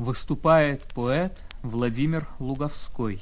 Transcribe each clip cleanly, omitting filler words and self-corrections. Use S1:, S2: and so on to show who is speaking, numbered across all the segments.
S1: Выступает поэт Владимир Луговской.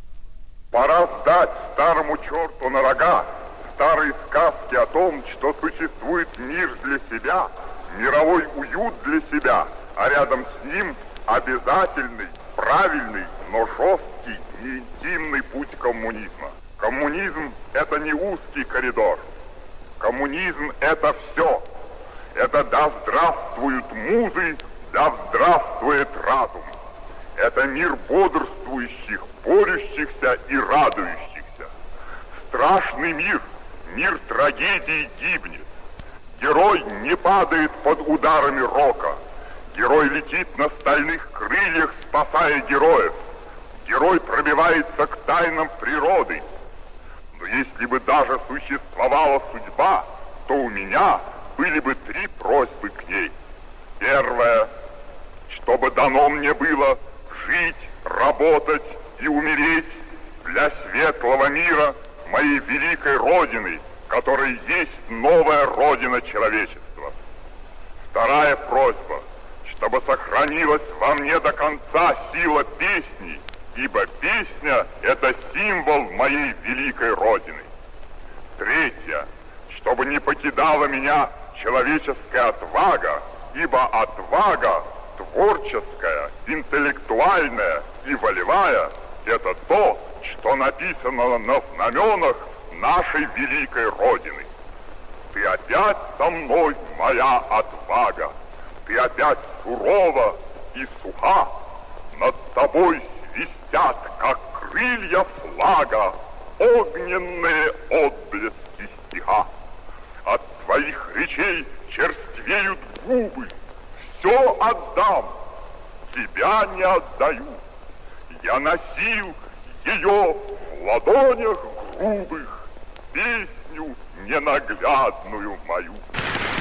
S2: Пора сдать старому черту на рога старые сказки о том, что существует мир для себя, мировой уют для себя, а рядом с ним обязательный, правильный, но жесткий, неинтимный путь коммунизма. Коммунизм – это не узкий коридор. Коммунизм – это все. Это да здравствуют музы, да здравствует разум. Это мир бодрствующих, борющихся и радующихся. Страшный мир, мир трагедии гибнет. Герой не падает под ударами рока. Герой летит на стальных крыльях, спасая героев. Герой пробивается к тайнам природы. Но если бы даже существовала судьба, то у меня были бы 3 просьбы к ней. Первая, чтобы дано мне было жить, работать и умереть для светлого мира моей великой Родины, которая есть новая Родина человечества. Вторая просьба, чтобы сохранилась во мне до конца сила песни, ибо песня – это символ моей великой Родины. Третья, чтобы не покидала меня человеческая отвага, ибо отвага творческая, интеллектуальная и волевая – это то, что написано на знаменах нашей великой Родины. Ты опять со мной, моя отвага, ты опять сурова и суха, над тобой свистят, как крылья флага, огненные отблески стиха. От твоих речей черствеют губы, все отдам, тебя не отдаю. Я носил ее в ладонях грубых, песню ненаглядную мою.